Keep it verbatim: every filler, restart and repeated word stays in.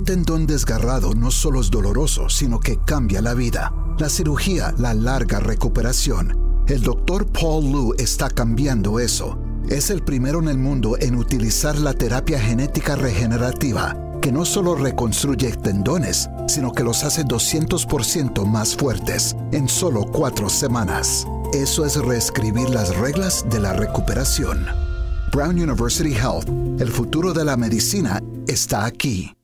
tendón desgarrado no solo es doloroso, sino que cambia la vida. La cirugía, la larga recuperación. El doctor Paul Liu está cambiando eso. Es el primero en el mundo en utilizar la terapia genética regenerativa, que no solo reconstruye tendones, sino que los hace doscientos por ciento más fuertes en solo cuatro semanas. Eso es reescribir las reglas de la recuperación. Brown University Health, el futuro de la medicina, está aquí.